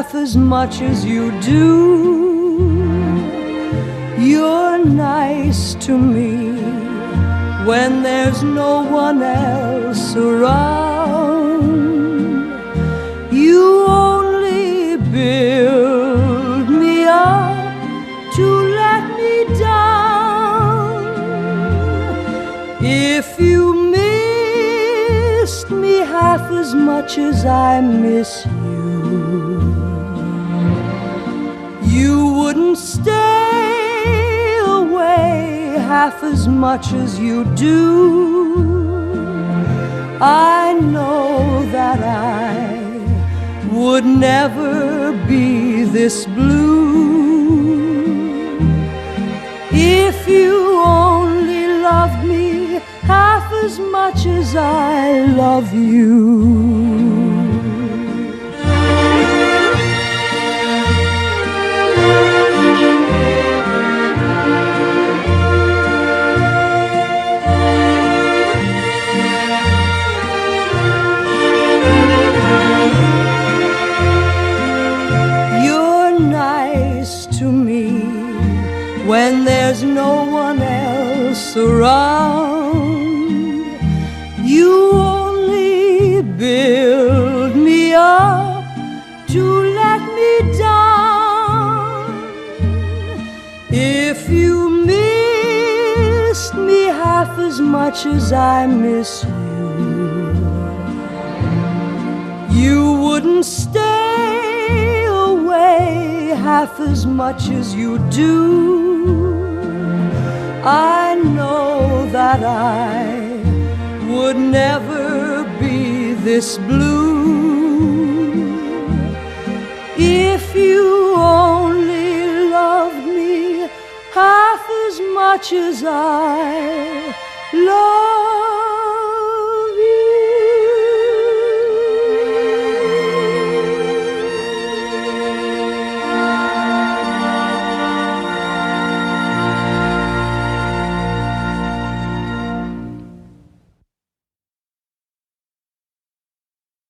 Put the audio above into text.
half as much as you do. You're nice to me when there's no one else around. You only build me up to let me down. If you missed me half as much as I miss you, you wouldn't stay away half as much as you do. I know that I would never be this blue if you only loved me half as much as I love you. When there's no one else around, you only build me up to let me down. If you missed me half as much as I miss you, you wouldn't stay away half as much as you do. I know that I would never be this blue if you only loved me half as much as I love